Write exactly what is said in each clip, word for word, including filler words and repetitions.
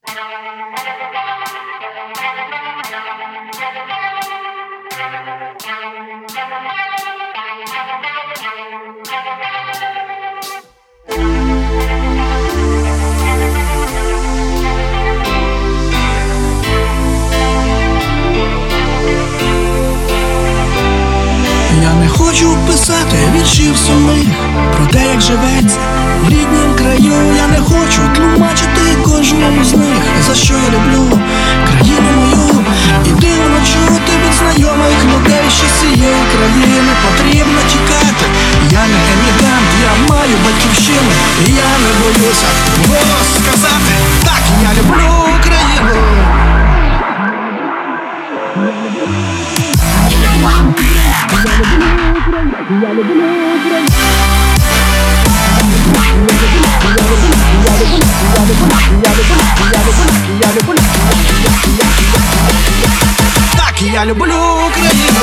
Я не хочу писати віршів сумних про те, як живеться в ріднім краю. Я не хочу тлумачити кожному з них, за що я люблю країну мою. І дивно чути від знайомих людей, що з цієї країни потрібно тікати. Я не емігрант, я маю батьківщину, і я не боюся голос сказати: так, я люблю Україну. Я люблю Україну. Так, я люблю Україну.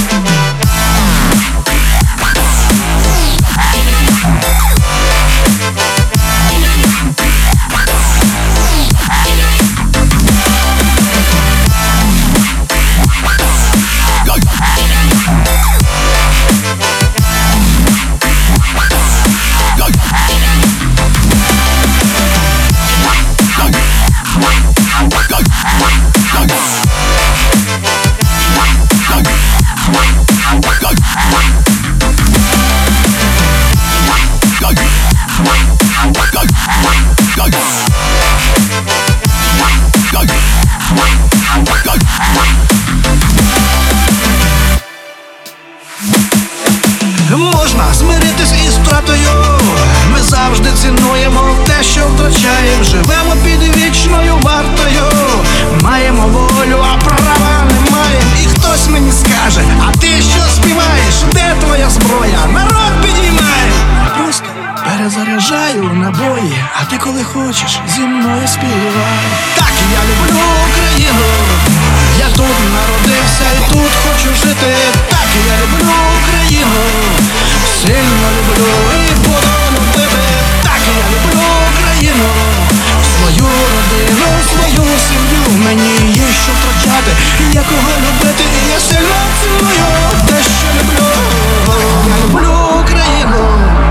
Можна змиритись із втратою. Ми завжди цінуємо те, що втрачаємо. Живемо під вічною вартою. Маємо волю, а права не маємо. І хтось мені скаже: а ти що співаєш? Де твоя зброя? Народ підіймає. Я просто перезаряджаю набої, а ти коли хочеш зі мною співай. Так, я люблю Україну. Я тут народився і тут хочу жити. Так, я люблю Україну. Сильно люблю і буду любити. Так, я люблю Україну. Свою родину, свою сім'ю. Мені є що втрачати, є кого любити. І я сильно ціную те, що люблю. Так, я люблю Україну.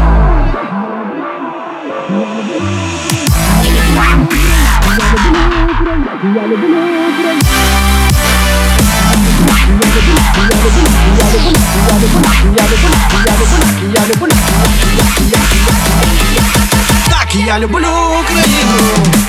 Я люблю Україну. Так, я люблю Україну.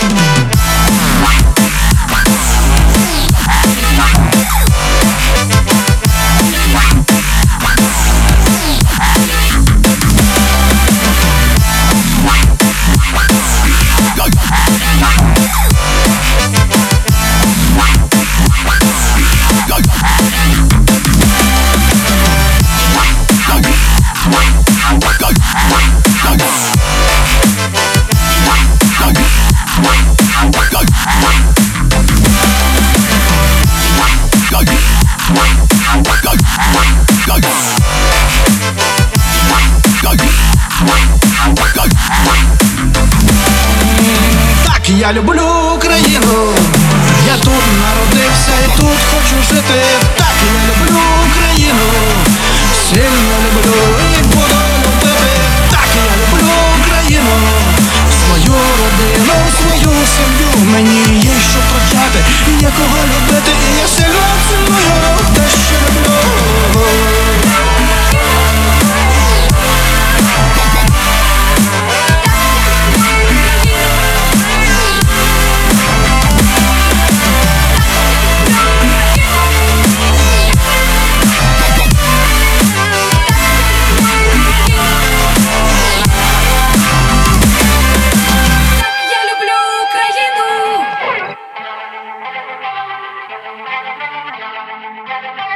Я люблю Україну. Я тут народився і тут хочу жити. Так, я люблю Україну. Сильно люблю і буду любити. Так, я люблю Україну. Свою родину, свою сім'ю. Мені є що втрачати, є кого любити. І я сильно ціную те, що люблю. Thank you.